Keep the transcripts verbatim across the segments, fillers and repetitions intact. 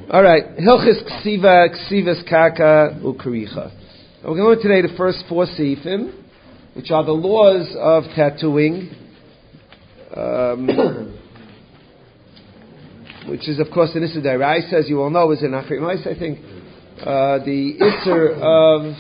All right, Hilchis Ksiva, Ksivas Kaka, Ukaricha. We're going today the first four seifim, which are the laws of tattooing, um, which is, of course, the Issa D'Oraisa, as you all know, is in Achri Mais, I think, uh, the Isser of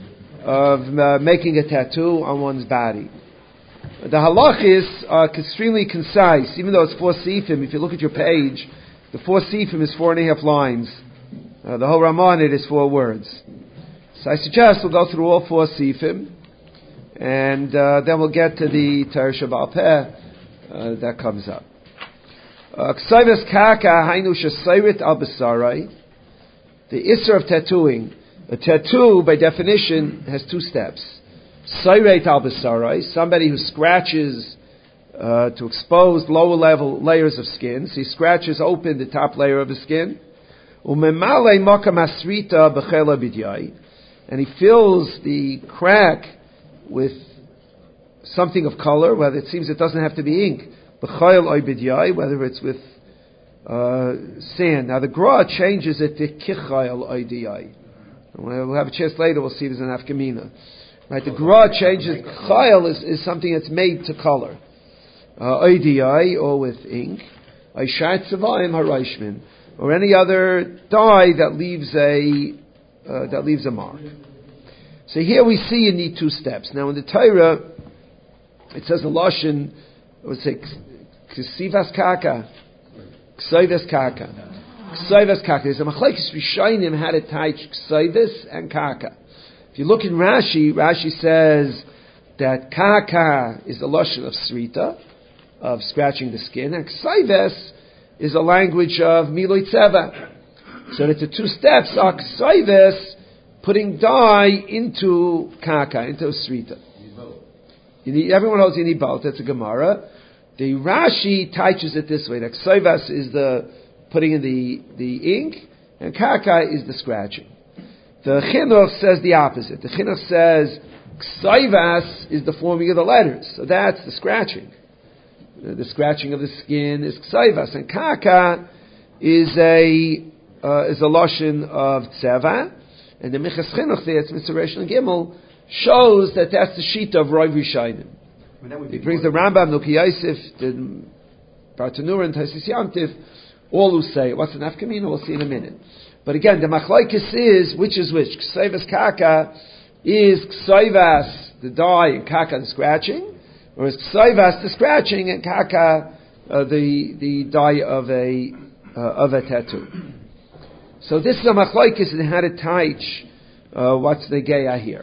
of uh, making a tattoo on one's body. The halachis are extremely concise, even though it's four seifim. If you look at your page, the four seifim is four and a half lines. Uh, the whole Ramah on it is four words. So I suggest we'll go through all four seifim, and uh, then we'll get to the Torah Sheba'al Peh uh, that comes up. Ksayvas kaka hainu shesayrit al besarai. The isser of tattooing. A tattoo, by definition, has two steps. Sayret al besarai, somebody who scratches uh, to expose lower level layers of skin. So he scratches open the top layer of the skin. Umemale makam asrita b'chela b'dyai, and he fills the crack with something of color. Whether it seems it doesn't have to be ink, b'chayil oy b'dyai, whether it's with uh, sand. Now the Gra changes it to kichayil oy dyai. We'll have a chance later. We'll see there's an afkamina. Right, the Gra changes. Chayil is, is something that's made to color. O D I, or with ink. Aishat Tzavayim Harashmin, or any other dye that leaves a uh, that leaves a mark. So here we see you need two steps. Now in the Torah, it says a lashon. I would say ksivas kaka, ksivas kaka, ksivas kaka. There's a machlekes rishonim how to teach ksivas and kaka. If you look in Rashi, Rashi says that kaka is the lashon of srita, of scratching the skin, and ksayves is a language of miloi tzeva. So that the two steps are ksayves, putting dye into kaka, into srita. You need, everyone knows you need both. That's a Gemara. The Rashi teaches it this way: that ksayves is the putting in the the ink, and kaka is the scratching. The Chinuch says the opposite. The Chinuch says ksayvas is the forming of the letters, so that's the scratching. The scratching of the skin is ksayvas, and kaka is a uh, is a lashon of tzeva, and the Michas Chinuch there, it's Mitzvah Reish and Gimel, shows that that's the sheet of Rav Rishonim. He brings the Rambam, Nuki Yosef, the Bartanura, and Taisis Yantiv, all who say what's an afkamina. We'll see in a minute. But again, the machlokes is which is which. Ksayvas kaka is ksayvas the dye and kaka the scratching, or is ksayvas the scratching and kaka uh, the the dye of a uh, of a tattoo. So this is a machlokes in how to teach uh, what's the geya here.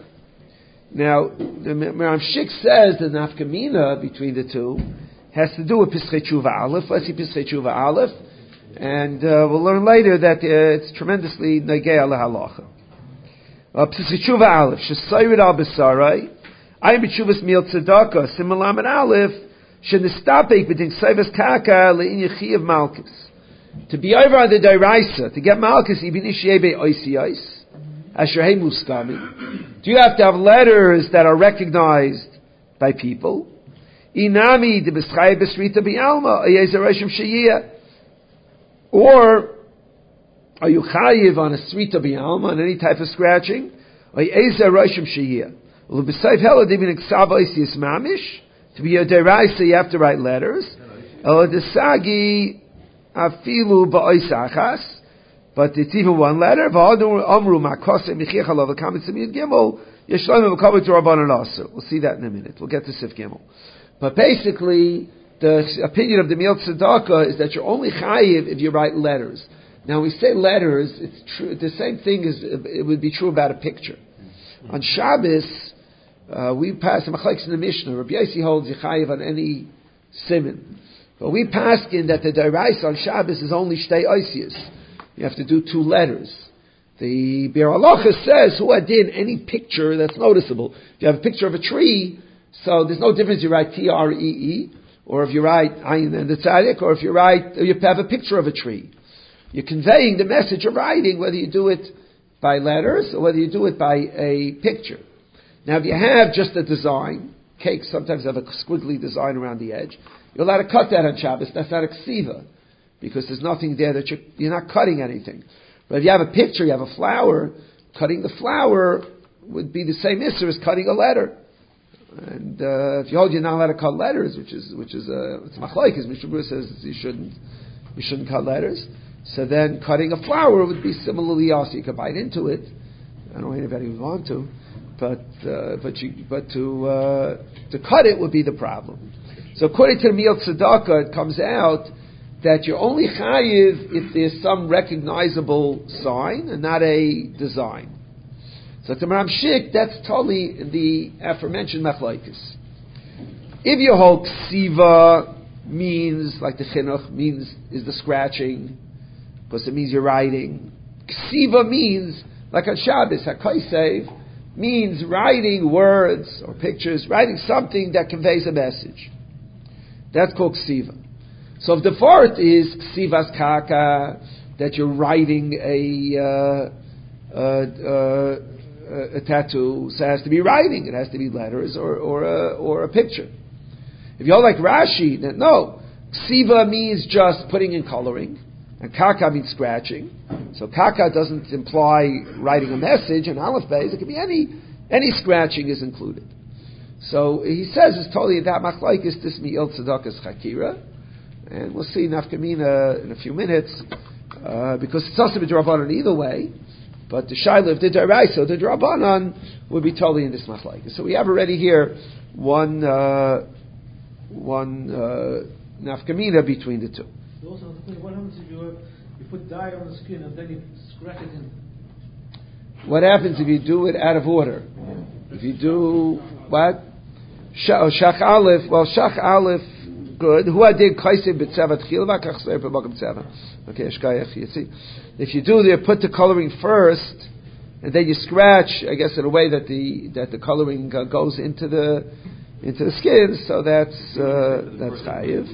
Now the Meram Shik says the nafkamina between the two has to do with Pischei Tshuva Aleph. Let's see Pischei Tshuva Aleph. And uh, we'll learn later that uh, it's tremendously negei ala halacha. Pischei Tshuva Aleph, shesayrid al besarai, ayim b'tshuvas mil tzedakah, simalam and Aleph, shenistapek b'din ksayvas kaka le'in yechiyav malchus. To be over on the D'Oraisa, to get malchus, ibn ishyebe oisiyos, asher hey muskami. Do you have to have letters that are recognized by people? Inami de b'schayv b'srita b'yalma, ayezer reshim sheyiyah. Or are you chayiv on a srita b'yalma, on any type of scratching? Or ezer roshim sheyiyah. Well, b'sayv hela divin eksav oisiyos mamish. To be a deraisa, you have to write letters. Or desagi afilu ba'oisachas. But it's even one letter. We'll see that in a minute. We'll get to Sif Gimel. But basically, the opinion of the Mil Tzedakah is that you're only chayiv if you write letters. Now, when we say letters, it's true. The same thing is it would be true about a picture. On Shabbos, uh, we pass the machlekes in the Mishnah. Rabbi Yossi holds you chayiv on any siman, but we pass in that the D'Oraisa on Shabbos is only shtei oisiyos. You have to do two letters. The Bir Halacha says, who adin any picture that's noticeable. If you have a picture of a tree, so there's no difference. You write T R E E, or if you write Ayin and the Tzaddik, or if you write, or you have a picture of a tree. You're conveying the message of writing, whether you do it by letters or whether you do it by a picture. Now, if you have just a design, cakes sometimes have a squiggly design around the edge, you're allowed to cut that on Shabbos. That's not a ksiva. because there's nothing there that you're, you're not cutting anything. But if you have a picture, you have a flower, cutting the flower would be the same issur as cutting a letter. And uh, if you hold you're not allowed to cut letters, which is which is uh, it's machlokes, Mishnah Berurah says you shouldn't you shouldn't cut letters. So then cutting a flower would be similarly also. You could bite into it. I don't know anybody would want to, but uh, but you, but to uh, to cut it would be the problem. So according to the Meal Tzedakah, it comes out that you're only chayiv if there's some recognizable sign and not a design. So to Maram Shik, that's totally the aforementioned machlokes. If you hold ksiva means, like the chinuch means, is the scratching, because it means you're writing. Ksiva means, like on Shabbos, HaKosev, means writing words or pictures, writing something that conveys a message. That's called ksiva. So if the fourth is ksivas kaka, that you're writing a, uh, uh, uh, a tattoo, so it has to be writing, it has to be letters or or a, or a picture. If you're like Rashi, then no. Ksiva means just putting in coloring, and kaka means scratching. So kaka doesn't imply writing a message, and aleph beis, it can be any any scratching is included. So he says it's totally that machlokes this mi'il tzedakah's chakira, and we'll see nafkamina in a few minutes, uh, because it's also b'drabanan either way. But the Shaila of the Daraisa, the Drabanan, would be totally in this machlokes. So we have already here one uh, one uh, nafkamina between the two. Also, what happens if you, uh, you put dye on the skin and then you scratch it in? What happens if you do it out of order? If you do what? Shach Aleph. Well, Shach Aleph. Good. Who I did kaisei b'tzevat chilva kachser b'makom tzeva. Okay, shkayach. You see, if you do the put the coloring first, and then you scratch, I guess in a way that the that the coloring uh, goes into the into the skin, so that's uh, that's chayiv.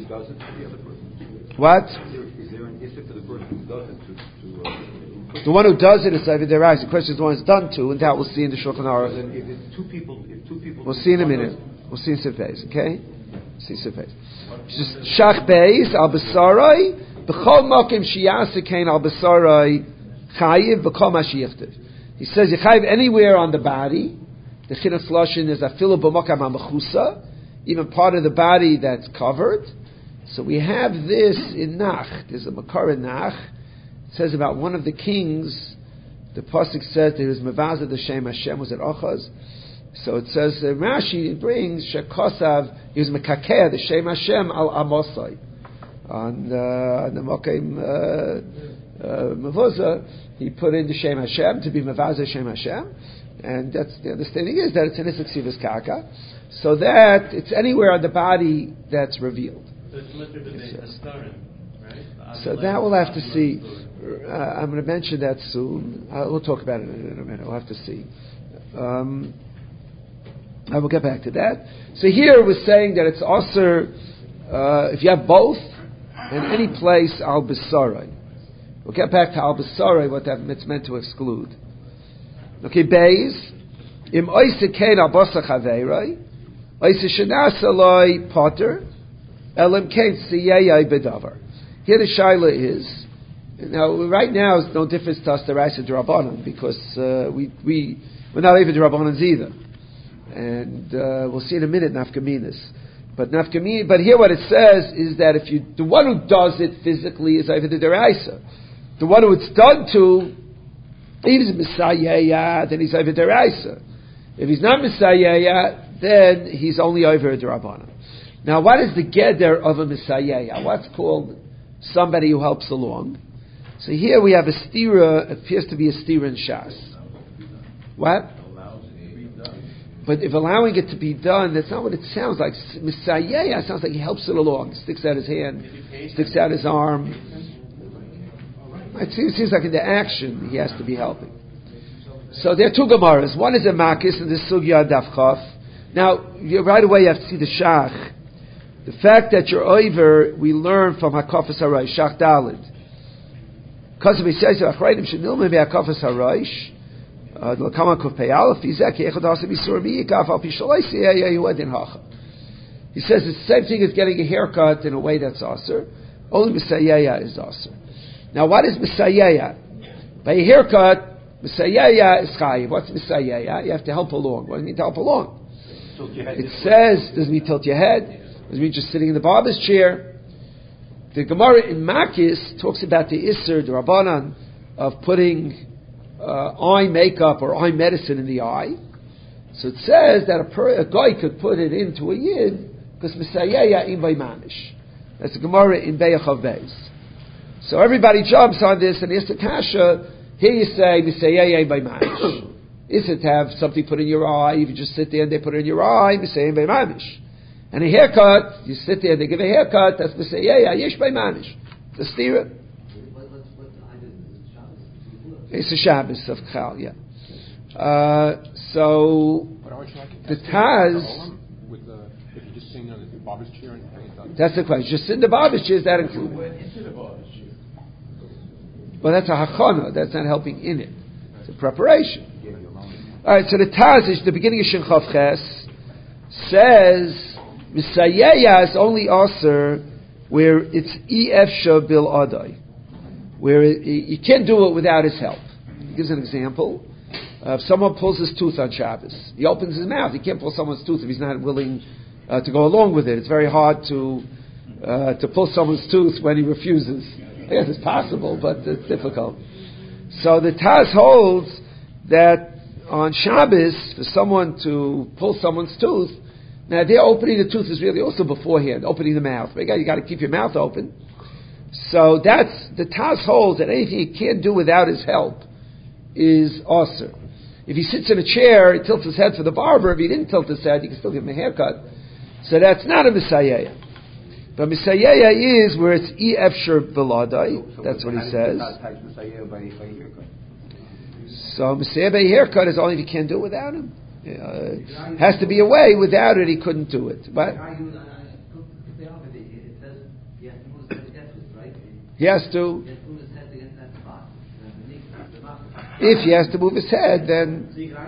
What? Is there an issue for the person who does it to? to uh, the one who does it is over their eyes. The question is the one who's done to, and that we'll see in the Shulchan Aruch. If it's two people, if two people. We'll see in a minute. We'll see in Sifes. Okay. We'll see Sifes. Shach beis al besarai b'chol mokim shiyasikein al besarai chayiv b'kol ma sheyichtiv. He says you chayiv anywhere on the body. The chinuch lashon is afilu b'mokam ha'mechusa, even part of the body that's covered. So we have this in Nach. There's a makar in Nach. It says about one of the kings. The pasuk says there was mevaza the Shem Hashem was at Achaz. So it says uh, Rashi brings shekosav. He was mekakeh the Shem Hashem al Amosai on, uh, on the Mokim uh, uh, Mevuza. He put in the Shem Hashem to be mevaza Shem Hashem, and that's the understanding is that it's an isuk kaka, so that it's anywhere on the body that's revealed. So it's literally right? So that we'll have to see. Uh, I'm going to mention that soon. Uh, we'll talk about it in a minute. We'll have to see. Um, I will get back to that. So here we're saying that it's also uh, if you have both in any place al besarai. We'll get back to al besarai, what that it's meant to exclude. Okay, beis im oise kein al basa chaveirai oise shenas aloi potter elim kein siyei bedavar. Here the shaila is now. Right now, it's no difference to us the Raisa D'Rabbanan because uh, we we we're not even D'Rabbanans either, and uh, we'll see in a minute nafkaminas. But nafkamin, but here what it says is that if you the one who does it physically is over the Deraisa, the one who it's done to, if he's Messiah, then he's over Deraisa. If he's not Messiah, then he's only over a D'Rabbanan. Now, what is the geder of a Messiah? What's called somebody who helps along? So here we have a stira, appears to be a stira in Shas. What? But if allowing it to be done, that's not what it sounds like. Messiah sounds like he helps it along. Sticks out his hand, sticks out his arm. It seems, it seems like in the action he has to be helping. So there are two Gemaras. One is a Makis and the Sugya Dafchaf. Now, you, right away you have to see the Shach. The fact that you're over, we learn from Hakafas Haraish, Shach Dalid. Because we say, Achrayim Shenil Mebi Hakafas Haraish, the Lakama Kuf Pei Aleph, Izek, Yechad Hasa Bisur Miyikaf, Al Pishalai Siyah Yehuadin Hacha. He says it's the same thing as getting a haircut in a way that's aser, Only Misayaya is also. Now, what is Misayaya? By a haircut, Misayaya is chayiv. What's Misayaya? You have to help along. What does it mean to help along? It says, doesn't mean tilt your head. Doesn't mean just sitting in the barber's chair. The Gemara in Makis talks about the Isser, the Rabbanan, of putting uh, eye makeup or eye medicine in the eye. So it says that a, per, a guy could put it into a yid because Misayaya in by Manish. That's the Gemara in Be'achav Beis. So everybody jumps on this and asks the Kasha, here you say Misayaya in by Manish. Is it to have something put in your eye? If you just sit there and they put it in your eye, Misayaya in by Manish. And a haircut, you sit there and they give a haircut, that's Misayaya, Yesh by Manish. It's a stira. It's a Shabbos of Chal, yeah. Uh, so the Taz, with the, if you just sing on the barber's chair and that's the question. Just sit in the barber's chair, is that included? Well, that's a hachana. That's not helping in it. It's a preparation. All right. So the Taz is the beginning of Shin Chav Ches says Misayaya is only aser where it's efsha bil adai, where it, you can't do it without his help. He gives an example. Uh, if someone pulls his tooth on Shabbos, he opens his mouth. He can't pull someone's tooth if he's not willing uh, to go along with it. It's very hard to uh, to pull someone's tooth when he refuses. I guess it's possible, but it's difficult. So the Taz holds that on Shabbos, for someone to pull someone's tooth, now their opening the tooth is really also beforehand, opening the mouth. But you got to keep your mouth open. So that's, the Taz holds that anything he can't do without his help is aser. If he sits in a chair, he tilts his head for the barber. If he didn't tilt his head, you can still give him a haircut. So that's not a Misayaya. But Misayaya is where it's E Efsher Beladai. So, so that's what he says. So Misayaya by haircut is only if you can't do it without him. Uh, has to be a way. Without it, he couldn't do it. But he has to. If he has to move his head, then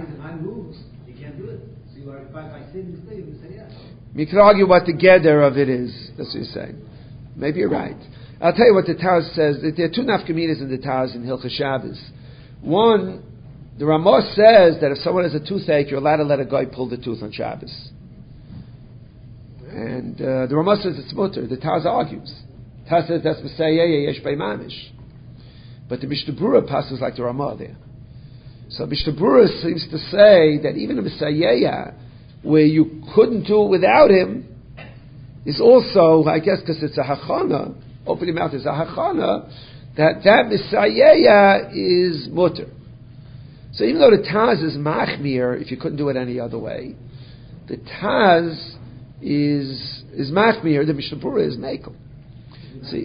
we can argue what the gather of it is. That's what you're saying. Maybe you're right. I'll tell you what the Taz says. There are two nafkaminas in the Taz in Hilchah Shabbos. One, the Ramah says that if someone has a toothache, you're allowed to let a guy pull the tooth on Shabbos. And uh, the Ramah says it's mutter. The Taz argues. The Taz says that's Misayaya Yesh Bei Mamish. But the Mishnah Berurah passes like the Ramah there. So Mishnah Berurah seems to say that even a Misayaya, where you couldn't do it without him, is also, I guess because it's a hachana, open your mouth is a hachana, that that Misayaya is mutter. So even though the Taz is machmir, if you couldn't do it any other way, the Taz is is machmir, the Mishnah Berurah is mekel. See.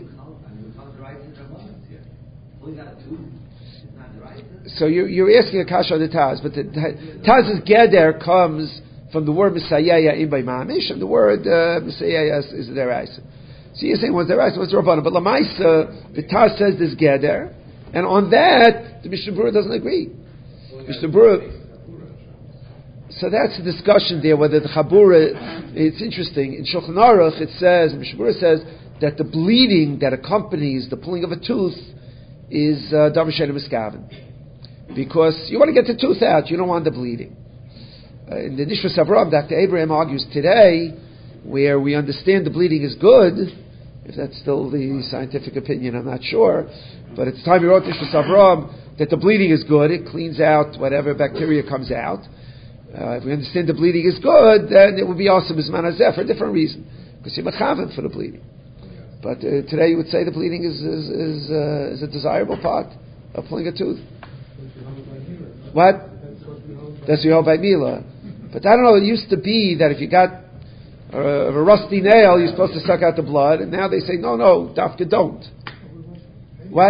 So you're, you're asking a kasha on the Taz, but the Taz's geder comes from the word Misayaya in by Mamish, and the word uh, Misayaya is, is deraisa. So you're saying what's deraisa, what's Rabbanan? But Lamaisa, the Taz says this geder, and on that the Mishnah Berurah doesn't agree. Mishnah Berurah. So that's the discussion there. Whether the Chabura, it's interesting. In Shulchan Aruch it says, Mishnah Berurah says that the bleeding that accompanies the pulling of a tooth is davar she'eino miskaven, because you want to get the tooth out, you don't want the bleeding. Uh, in the Nishmas Avraham, Doctor Abraham argues today, where we understand the bleeding is good, if that's still the scientific opinion, I'm not sure, but at the time he wrote Nishmas Avraham, that the bleeding is good, it cleans out whatever bacteria comes out. Uh, if we understand the bleeding is good, then it would be awesome as manazeh for a different reason, because you're mechaven for the bleeding. But uh, today you would say the bleeding is is is, uh, is a desirable part of pulling a tooth. What? That's the by Mila. But I don't know. It used to be that if you got a, a rusty nail, you're supposed to suck out the blood, and now they say no, no, dafka don't. What?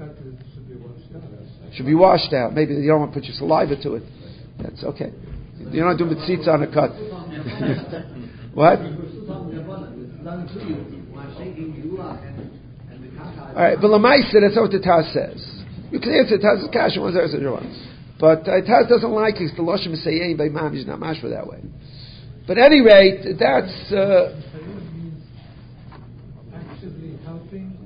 Should be washed out. Maybe you don't want to put your saliva to it. That's okay. You don't do mitzitza on a cut. What? All right, but Lamaisa, that's what the Taz says. You can answer Taz's kasha one zero zero one, but uh, Taz doesn't like it. The Lashon Misayein by Mam is not mashma that way. But at any rate, that's uh, actively helping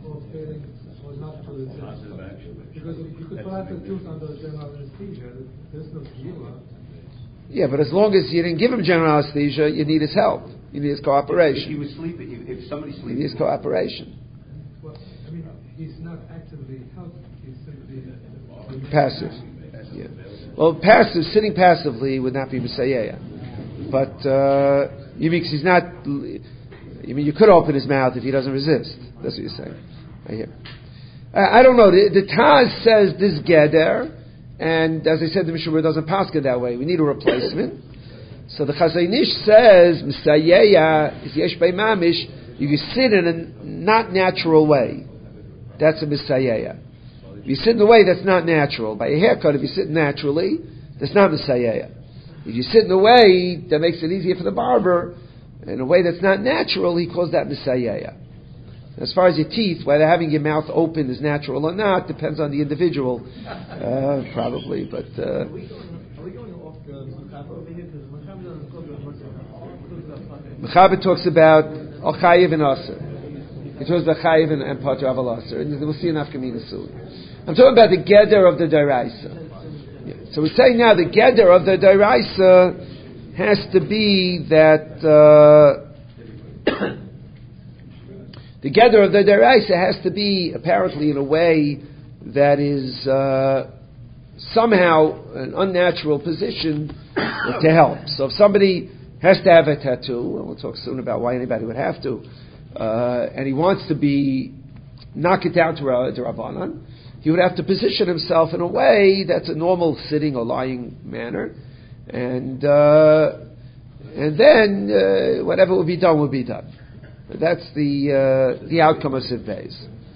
Because you could pull out the tooth under general anesthesia. There's no viewer. Yeah, but as long as you didn't give him general anesthesia, you need his help. You need his cooperation. If he was sleeping, if, if somebody sleeping, you need his cooperation. Well, I mean, he's not actively helping. He's simply uh, passive. Yeah. Well, passive, sitting passively would not be Messiah. But uh, you mean because he's not. You mean you could open his mouth if he doesn't resist. That's what you're saying. I hear. I, I don't know. The, the Taz says this Geder. And as I said, the Mishnah doesn't paskin that way. We need a replacement. So the Chazon Ish says, Misayeya is yesh bei mamish. If you sit in a not natural way, that's a Misayeya. If you sit in a way that's not natural, by a haircut, if you sit naturally, that's not Misayeya. If you sit in a way that makes it easier for the barber, in a way that's not natural, he calls that Misayeya. As far as your teeth, whether having your mouth open is natural or not, depends on the individual, uh, probably. But uh, Are we going off the Mechaber over here? Because Mechaber doesn't talk about Mechaber talks about Al Chayiv and Aser. He talks about Chayiv and, and Potter of Al Aser, and we'll see enough Kamina soon. I'm talking about the Geder of the Daraisa. Yeah. So we're saying now the Geder of the Daraisa has to be that. Uh, The Geder of the Deraisa has to be apparently in a way that is uh, somehow an unnatural position to help. So if somebody has to have a tattoo, and we'll talk soon about why anybody would have to, uh, and he wants to be knock it down to Rabbanan, he would have to position himself in a way that's a normal sitting or lying manner, and uh, and then uh, whatever will be done will be done. That's the uh, the outcome of Siv Beis.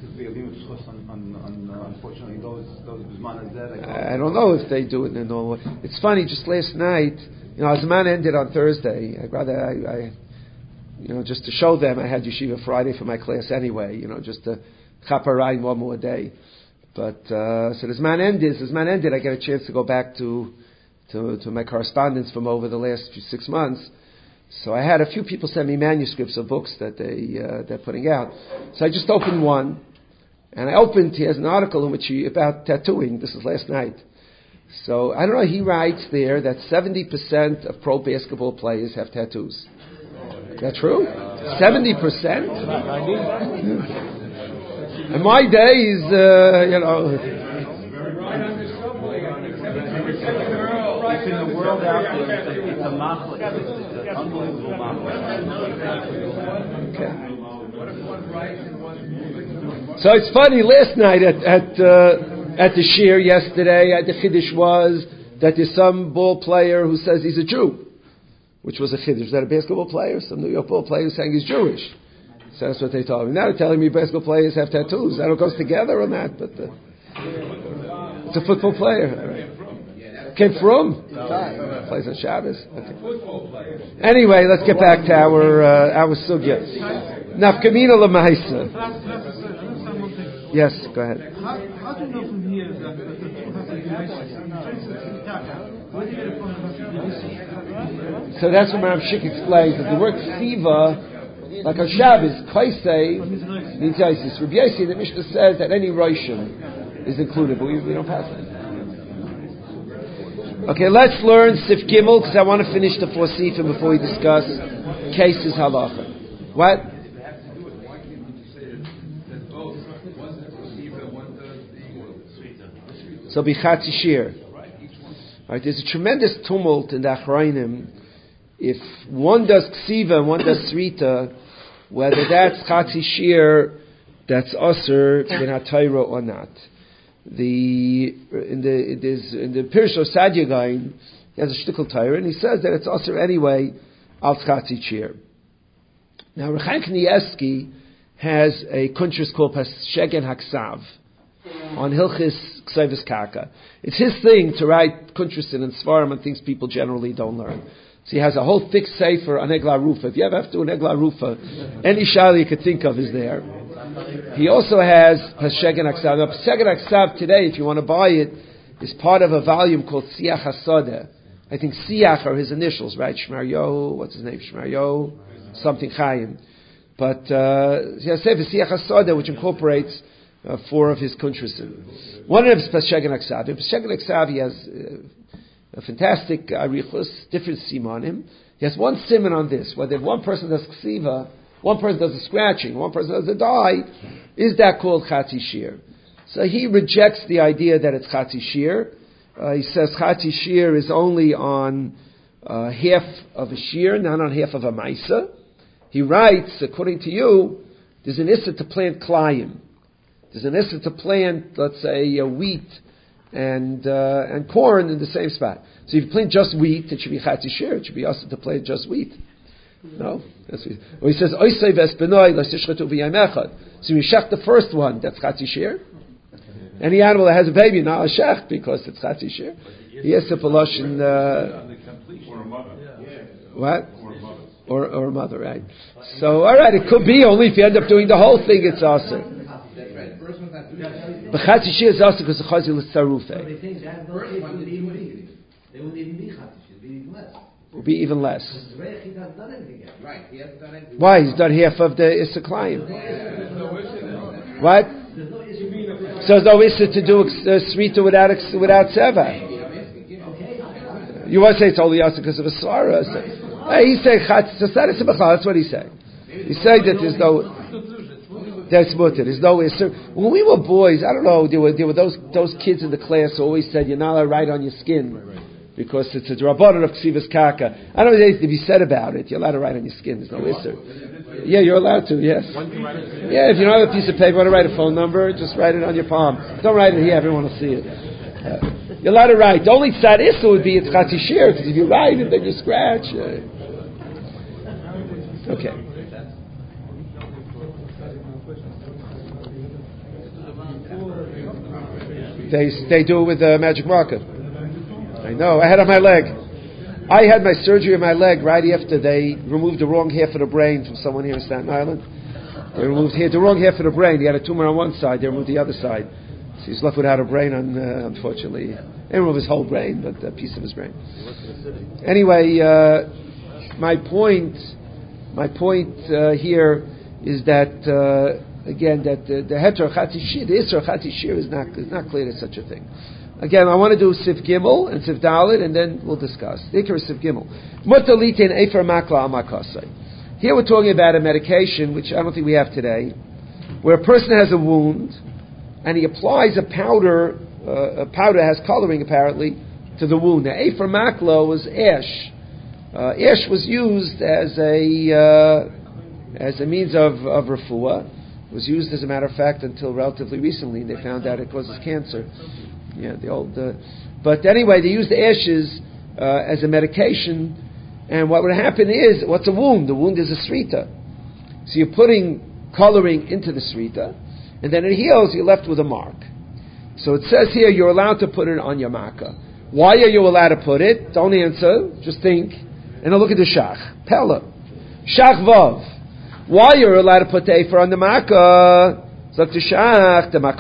I don't know if they do it in a normal way. It's funny, just last night, you know, as the man ended on Thursday, I'd rather, I, I, you know, just to show them, I had Yeshiva Friday for my class anyway, you know, just to chaparayim one more day. But, uh, so as man ended, as man ended, I get a chance to go back to, to, to my correspondence from over the last few, six months. So I had a few people send me manuscripts of books that they uh, they're putting out. So I just opened one, and I opened. He has an article in which he about tattooing. This is last night. So I don't know. He writes there that seventy percent of pro basketball players have tattoos. Is that true? Seventy percent. In my days, uh, you know. It's in the world out there. It's a machlis. It's an unbelievable machlis. Okay. So it's funny. Last night at at uh, at the shir yesterday, at the chiddush was that there's some ball player who says he's a Jew, which was a chiddush. Is that a basketball player? Some New York ball player saying he's Jewish. So that's what they told me. Now they're telling me basketball players have tattoos. I don't know if it goes together or not, but uh, it's a football player. Came from? No. Plays on Shabbos. Okay. Anyway, let's get back to our uh, our sugya. Nafkamina lemaisa. Yes, go ahead. How, how do you know from here that the two have to be Where do you get it from? So that's what Rav Shik explains. That the word ksiva, like on Shabbos, kaisei means isis. Rabbi Yossi, the Mishnah says that any roshim is included, but we, we don't pass it. Okay, let's learn Sif Gimel, because I want to finish the four Sifim before we discuss cases halacha. What? So bichatzi shir. Right, there's a tremendous tumult in the Achrayim. If one does ksiva and one does srita, whether that's chatzi shir, that's aser ben hatayra or not. The in the it is in the Pirush Sadya Gain, he has a shtickle Torah, and he says that it's also anyway al tzchatzi shir. Now Rechaim Knievsky has a kuntris called Shegen Haksav on Hilchis Ksevus Kaka. It's his thing to write kuntris and svarim and things people generally don't learn. So he has a whole thick sefer on Egla Rufa. If you ever have to do an Egla Rufa, any shayla you could think of is there. He also has Shegen Haksav. Now, Shegen Haksav today, if you want to buy it, is part of a volume called Siach HaSodeh. I think Siach are his initials, right? Shmaryo, what's his name? Shmaryo, something Chaim. But uh, he has Sefer Siach HaSodeh, which incorporates uh, four of his kuntrisim. One of them is Peshegan Aksavi. Peshegan Aksavi has uh, a fantastic arichus, different simanim. He has one siman on this, whether one person does ksiva, one person does a scratching, one person does a dye, is that called Chatzi Shir? So he rejects the idea that it's Chatzi Shir. Uh, he says Chatzi Shir is only on uh, half of a shear, not on half of a maisa. He writes, according to you, there's an issa to plant klayim. There's an issa to plant, let's say, uh, wheat and uh, and corn in the same spot. So if you plant just wheat, it should be Chatzi Shir. It should be also to plant just wheat. No? That's what he, well, he says, Oisei v'espenoi l'sishchetu v'yayim echad. So you shech the first one, that's Chatzi Shir. Any animal that has a baby, not a shech, because it's Chatzi Shir. He has to palosh in uh, or a mother. What? Or a mother. Or, or a mother, right? So, alright, it could be, only if you end up doing the whole thing, it's also. But Chatzi Shir is also because the Chazil is Tzarufe. They think that those kids would be even They wouldn't even be Chatzi Shir, it'd be even less. Will be even less. Zreich, he hasn't done anything yet. Right, he hasn't done anything. Why? He's done half of the Issa Klayim. What? So there's no Issa to do uh, Smita without, without Seva. You want to say it's only also because of a Svara. So, hey, he said, that's what he said. He said that there's no, that's mutter, there's no Issa. When we were boys, I don't know, there were, there were those, those kids in the class who always said, you're not allowed to write on your skin. Because it's a drabanan of ksivas kaka. I don't know anything to be said about it. You're allowed to write on your skin. There's no issur. Yeah, you're allowed to, yes. Yeah, if you don't have a piece of paper, want to write a phone number, just write it on your palm. Don't write it here, everyone will see it. Uh, you're allowed to write. The only tzad issur would be it's Chatzi Shir, because if you write it, then you scratch. Uh, okay. They, they do it with a magic marker. I know. I had on my leg. I had my surgery on my leg right after they removed the wrong half of the brain from someone here in Staten Island. They removed here the wrong half of the brain. He had a tumor on one side. They removed the other side. So he's left without a brain, on, uh, unfortunately. They didn't remove his whole brain, but a piece of his brain. Anyway, uh, my point, my point uh, here is that uh, again that the, the heter Chatzi Shir, the Isra Chatzi Shir is not is not clear to such a thing. Again, I want to do Sif Gimel and Sif Dalit, and then we'll discuss. The Ikar is Sif Gimel. Mutalitin Efer Makla Amakasai. Here we're talking about a medication, which I don't think we have today, where a person has a wound, and he applies a powder, uh, a powder has coloring apparently, to the wound. Now, Efer Makla was ash. Uh, ash was used as a uh, as a means of, of refuah. It was used, as a matter of fact, until relatively recently. They found out it causes cancer. Yeah, the old. Uh, but anyway, they used the ashes uh, as a medication, and what would happen is, what's a wound? The wound is a srita. So you're putting coloring into the srita, and then it heals. You're left with a mark. So it says here you're allowed to put it on your makkah. Why are you allowed to put it? Don't answer. Just think, and then look at the shach. Pella, shach vav. Why you're allowed to put the efer on the makkah? Since everyone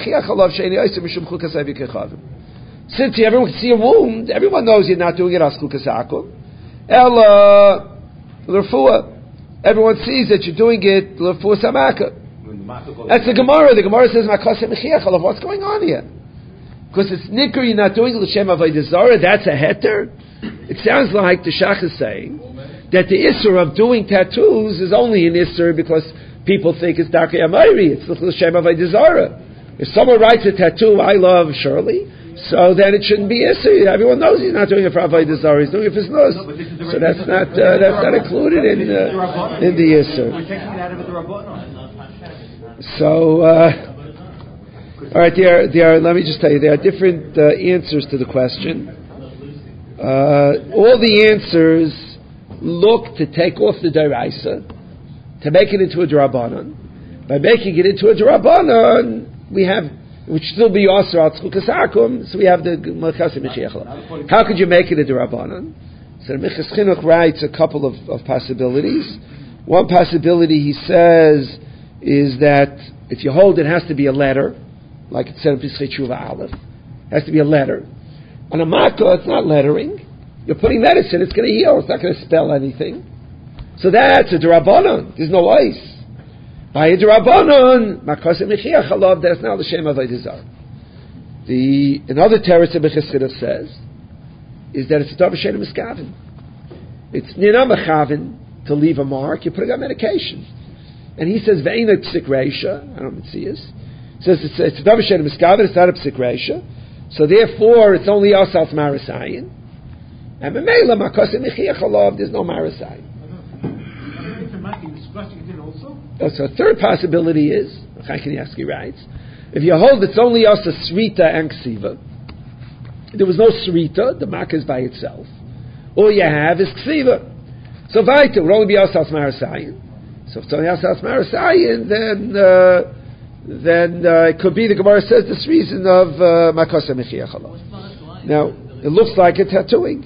can see a wound, everyone knows you're not doing it as chukas Ella l'refuah. Everyone sees that you're doing it l'refuah samaka. That's the Gemara. The Gemara says makaseh mechiach alav. What's going on here? Because it's nicker, you're not doing it l'shem avodah zarah. That's a heter. It sounds like the shach is saying that the issur of doing tattoos is only an issur because people think it's Darkei Amayri, it's l'shem avodah zarah. If someone writes a tattoo, I love Shirley, so then it shouldn't be issur. Everyone knows he's not doing it for avodah zarah; he's doing it for his nose. So that's not uh, that's not included in uh, in the issur. We're taking it out of the rabbanon. So, uh, all right, there, there. Let me just tell you, there are different uh, answers to the question. Uh, all the answers look to take off the deraisa, to make it into a drabanan. By making it into a drabanan, we have, which still be also al tzchukas akum, so we have the Melchaseh Mashiach. How could you make it a drabanan? So Minchas Chinuch writes a couple of, of possibilities. One possibility, he says, is that if you hold it, it has to be a letter, like it said in Pesachei Tshuva Aleph. It has to be a letter. On a makkah, it's not lettering. You're putting medicine, it's going to heal. It's not going to spell anything. So that's a drabanan. There's no ice. By Drabanon, Makos Mechiach Halav, that's now the Shem Avodah Zarah. The another teretz of Bechesed says is that it's a Davar Shein Miskaven. It's Nina Mechaven to leave a mark. You're putting on medication, and he says Ve'ina Psik Reisha. I don't know what it says it's it's a Davar Shein Miskaven. It's not a Psik Reisha, so therefore it's only Asal Marasayin. And Memela Makos Mechiach Halav, there's no Marasayin. So a third possibility is, Chaykin writes, if you hold it's only us a srita and ksiva, there was no srita, the mak is by itself. All you have is ksiva. So vaita would only be us as marasayin. So if it's only us as marasayin, then uh, then uh, it could be the Gemara says this reason of makosa mechiach halav. Now it looks like a tattooing.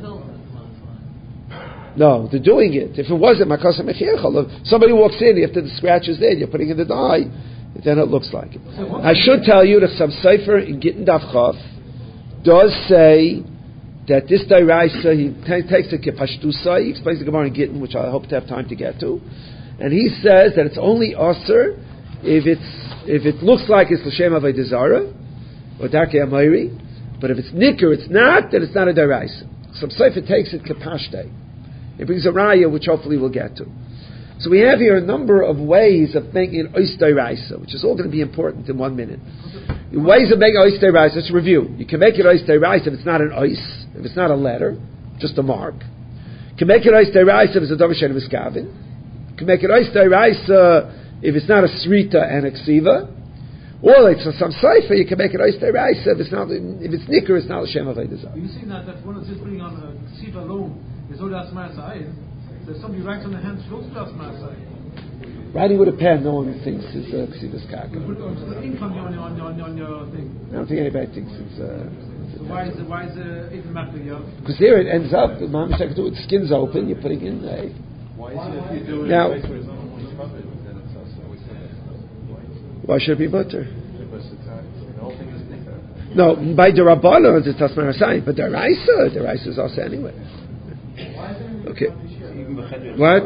No, they're doing it. If it wasn't Makasa Mechiach Halav, somebody walks in after the scratch is there, you're putting in the dye, then it looks like it. I should tell you that some Sefer in Gittin Daf Chaf does say that this Dairaisa, he t- takes a Kepashtusa, he explains the Gemara in Gittin, which I hope to have time to get to, and he says that it's only Aser if it's if it looks like it's L'Shem Avodah Zarah, or Darkei Amayri, but if it's Nicker, it's not, then it's not a Dairaisa. Some Sefer takes it Kepashtei. It brings a raya, which hopefully we'll get to. So we have here a number of ways of making an ois deraisa, which is all going to be important in one minute. The ways of making ois deraisa, let's review. You can make it ois deraisa if it's not an ois, if it's not a letter, just a mark. You can make it ois deraisa if it's a davar shein miskavin. You can make it ois deraisa if it's not a srita and a ksiva. Or like some cipher, you can make it ois deraisa if it's not, if it's nicker, it's not a shem avodah zarah. You see that that one is just putting on a ksiva alone. So somebody writes on the hand, writing with a pen, no one thinks is a ksivas kaka. Put the ink on your, on your, on your thing. I don't think anybody thinks it's. Uh, so why is it? Why is it even matter? Because there it ends up. The mom said, "Do it. Skin's open. You're putting in." Uh, why is it if you do it now? In a place where it's not always covered, then it's also always covered? Why should it be butter? Because it's uh, the whole thing is thicker. No, by the Rabbana it's tasmar asayim, but the Raisa, the Raisa is also anyway. Okay. What?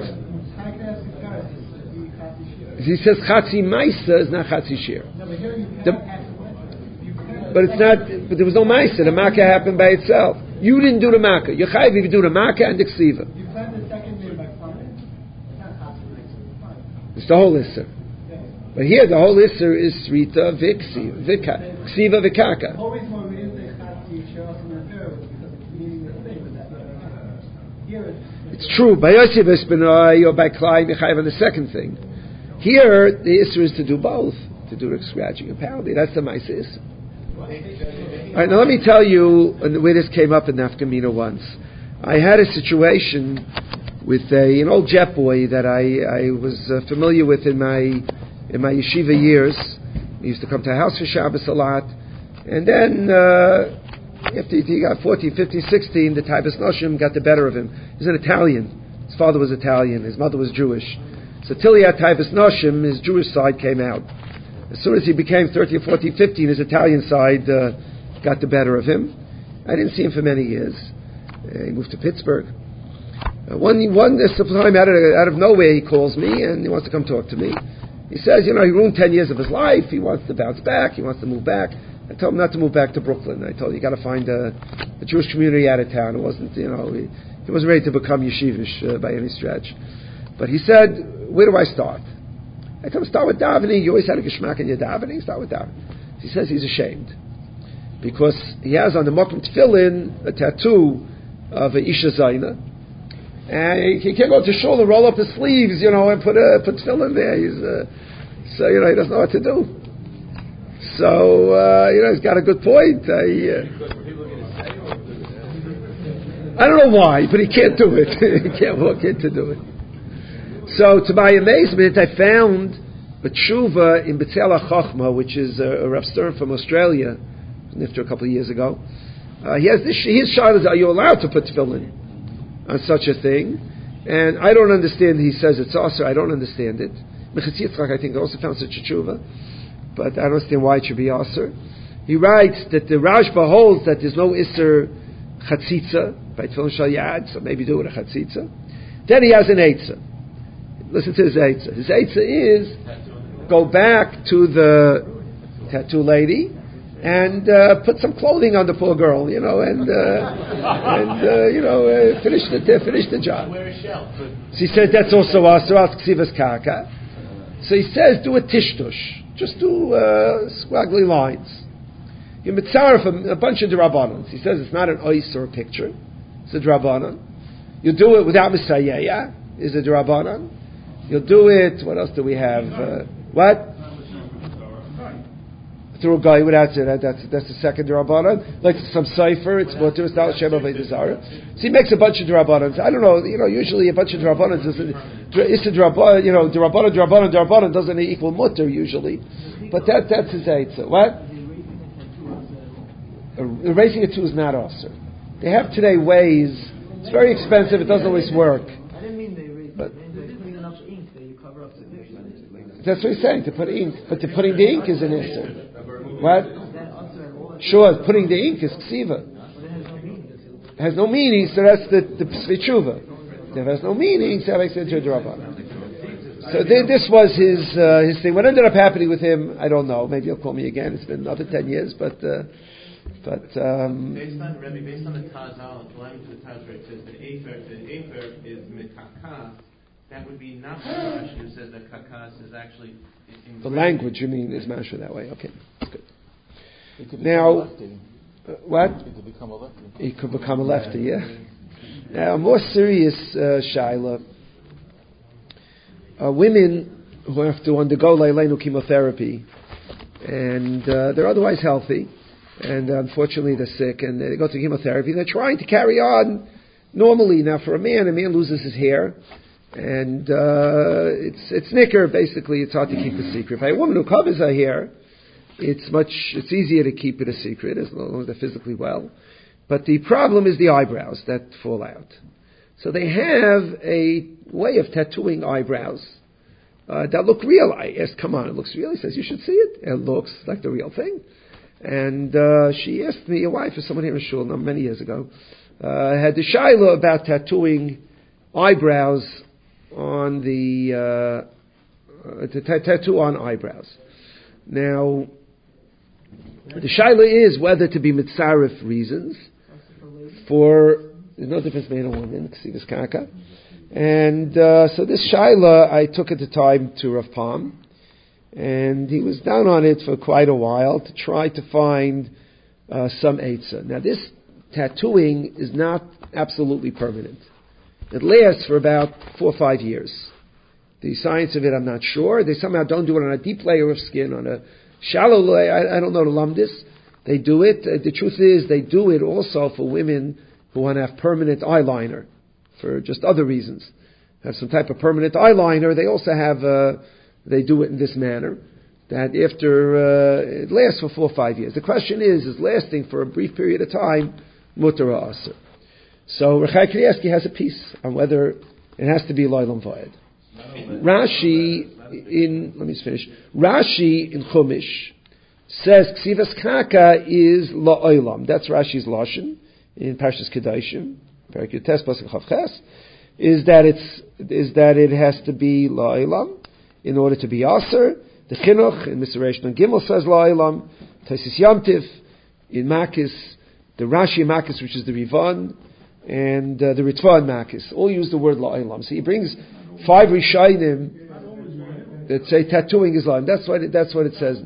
He says Chatzi Maisa is not Chatzi Shir. But it's not. But there was no Maisa. The Makkah happened by itself. You didn't do the Makkah. You're chayiv if you do the Makkah and the Ksiva. It's the whole Isser. But here the whole Isser is Srita Viksiva Vika Ksiva Vikaka. It's true. By Yosef Espenoi or by Klai Mechayev on the second thing. Here, the Isser is to do both. To do the scratching and pounding. That's the Maisa Isser. Alright, now let me tell you the way this came up in Nafkamina once. I had a situation with a, an old jet boy that I, I was uh, familiar with in my in my yeshiva years. He used to come to our house for Shabbos a lot. And then... Uh, After he got fourteen, fifteen, sixteen, the Taibas Noshim got the better of him. He's an Italian. His father was Italian. His mother was Jewish. So till he had Taibas Noshim, his Jewish side came out. As soon as he became thirteen, fourteen, fifteen, his Italian side uh, got the better of him. I didn't see him for many years. Uh, he moved to Pittsburgh. Uh, one one time out of, out of nowhere he calls me and he wants to come talk to me. He says, you know, he ruined ten years of his life. He wants to bounce back. He wants to move back. I told him not to move back to Brooklyn. I told him you got to find a, a Jewish community out of town. It wasn't, you know, he, he wasn't ready to become yeshivish uh, by any stretch. But he said, where do I start? I told him, start with davening. You always had a geschmack in your davening. Start with davening. He says he's ashamed because he has on the Mokum Tefillin a tattoo of a Isha Zaina, and he can't go to shul and roll up his sleeves, you know, and put a put tefillin there. He's uh, so you know he doesn't know what to do. So, uh, you know, he's got a good point. I, uh, I don't know why, but he can't do it. He can't walk in to do it. So, to my amazement, I found a tshuva in B'Tzel HaChochma, which is a, a Rav Stern from Australia, after a couple of years ago. Uh, he has this, his shot is, are you allowed to put tefillin on such a thing? And I don't understand, he says it's also, I don't understand it. Mechitz Yitzchak, I think, also found such a tshuva. But I don't understand why it should be Aser. He writes that the Rashba holds that there's no Isser Chatzitza by Tefillin Shal Yad, so maybe do it a Chatzitza. Then he has an Eitzah. listen to his eitzah. His eitzah is go back to the tattoo lady and uh, put some clothing on the poor girl, you know, and uh, and uh, you know uh, finish the finish the job. So he said that's also asur ksivas kaka. So he says do a tishtush, just do uh, squiggly lines. You mitzaref a, a bunch of drabanans. He says it's not an ois or a picture; it's a drabanan. You do it without misayaya, is a drabanan. You'll do it. What else do we have? Uh, what? Through a guy without it. That, that's that's the second drabanan. Like some cipher, it's mutter. It's not Shem Avodah. So he makes a bunch of drabanans. I don't know. You know, usually a bunch of drabanans doesn't. It's a drabanan. You know, drabanan, drabanan, drabanan doesn't equal mutter usually. But that that's his eitzah. What? Erasing a two is not also. They have today ways. It's very expensive. It doesn't always work. I didn't mean they erase. But they're putting enough ink that you cover up the picture. That's what he's saying. To put ink, but to putting the ink is an issur. What? Sure, putting the ink is ksiva. It has no meaning, so that's the the tshuva. If it has no meaning, so that makes it into a drabanan. So th- this was his uh, his thing. What ended up happening with him, I don't know. Maybe he'll call me again. It's been another ten years, but uh, but um, based on Rebbe, based on the Tazal, the language of the Taz, where it says that Afer, the Afer is mikaka. That would be not the Rashi who says that kakas is actually in the language. You mean is mashra that way? Okay, that's good. It could Now, become uh, what? It could become a lefty. He could become a lefty. Yeah. Now, a more serious uh, shaila. Uh, women who have to undergo leilenu chemotherapy, and uh, they're otherwise healthy, and uh, unfortunately they're sick, and they go to chemotherapy. They're trying to carry on normally. Now, for a man, a man loses his hair, and uh, it's it's nicker. Basically, it's hard to keep a secret. For a woman who covers her hair, it's much it's easier to keep it a secret as long as they're physically well. But the problem is the eyebrows that fall out. So they have a way of tattooing eyebrows uh, that look real. I asked, come on, it looks real. He says, you should see it. It looks like the real thing. And uh, she asked me, a wife or someone here in Shul, not many years ago, uh, had the shaila about tattooing eyebrows on the, uh, uh, to t- tattoo on eyebrows. Now, the shaila is whether to be mitzaref reasons for... There's no difference between a woman, ksivas kaka. And uh, so this shaila, I took at the time to Rav Palm, and he was down on it for quite a while to try to find uh, some eitzah. Now this tattooing is not absolutely permanent. It lasts for about four or five years. The science of it, I'm not sure. They somehow don't do it on a deep layer of skin, on a shallow layer. I, I don't know the lumdis. They do it. Uh, the truth is, they do it also for women who want to have permanent eyeliner for just other reasons. Have some type of permanent eyeliner. They also have, uh, they do it in this manner, that after, uh, it lasts for four or five years. The question is, is lasting for a brief period of time, mutar or asur. So Rechai Kriyevsky has a piece on whether it has to be loylam vayed. Rashi in, let me just finish. Rashi in Chumash says ksivas kaka is la'olam. That's Rashi's lashon in Parshas Kedoshim, Perek Yutes Pasuk Chav Ches, is that it's is that it has to be la'olam in order to be aser. The Chinuch in Mister Reish Nun Gimel says la'olam. Taisis Yomtiv in Makis, the Rashi in Makis, which is the Rivan, and uh, the Ritva in Makis, all use the word la'olam. So he brings five Rishonim that say tattooing is la'olam. That's what it, that's what it says.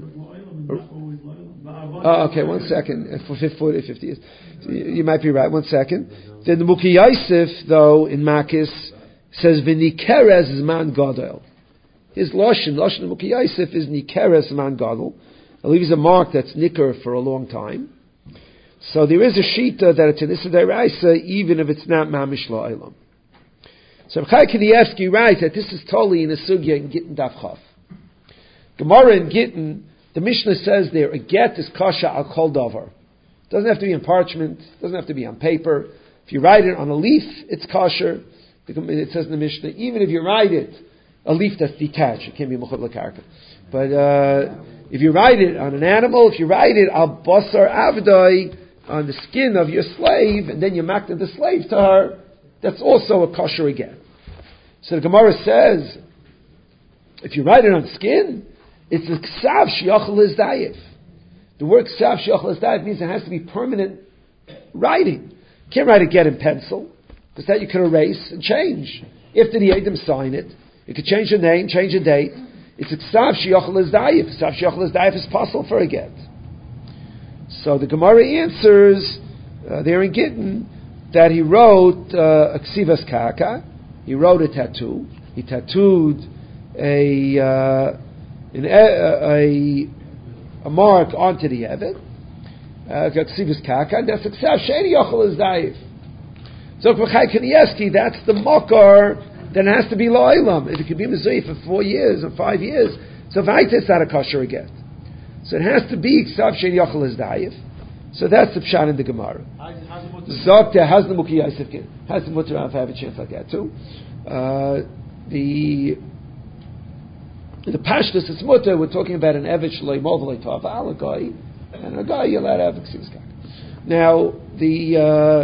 Oh, okay, one second. For forty, fifty years. You might be right. One second. Then the Muki Yosef, though, in Makis, says, V'nikeres zman gadol. His Lashon, Lashon of Muki Yosef is Nikeres zman gadol. I believe he's a mark that's nicker for a long time. So there is a shita that it's an Issa D'Oraisa, even if it's not Mamish La'olam. So Rechai Kriyevsky writes that this is totally in a sugya in Gittin Daf Chaf. Gemara in Gittin, the Mishnah says there, a get is kasha al kol davar. Doesn't have to be on parchment, doesn't have to be on paper. If you write it on a leaf, it's kosher. It says in the Mishnah, even if you write it, a leaf that's detached, it can't be mechut l'karka. But uh, if you write it on an animal, if you write it al basar avdai, on the skin of your slave, and then you makna the slave to her, that's also a kosher again. So the Gemara says, If you write it on skin, it's a ksav shiachal izdayif. The word ksav shiachal izdayif means it has to be permanent writing. You can't write a get in pencil, because that you can erase and change. If the Yedim sign it, you can change the name, change the date. It's a ksav shiachal izdayif. Ksav shiachal izdayif is possible for a get. So the Gemara answers uh, there in Gittin that he wrote uh, a ksivas kaka. He wrote a tattoo. He tattooed a uh, an, a, a mark onto the evet. Ksivas kaka, and that's a ksav she'eni yochel izdayif. So B'chai Kanievsky, that's the makar that has to be lo'ilam. If it could be mezuyif for four years or five years, so v'ayta it's not a kosher get. So it has to be ksav she'eni yochel izdayif. So that's the pshat in the Gemara. Zok there has the Muki Yosef has the mutter if I have a chance like that too. Uh, the the pashtus it's mutter. We're talking about an eved shloi movelei tava a guy and a guy you're allowed to have a ksivas kaka. Now the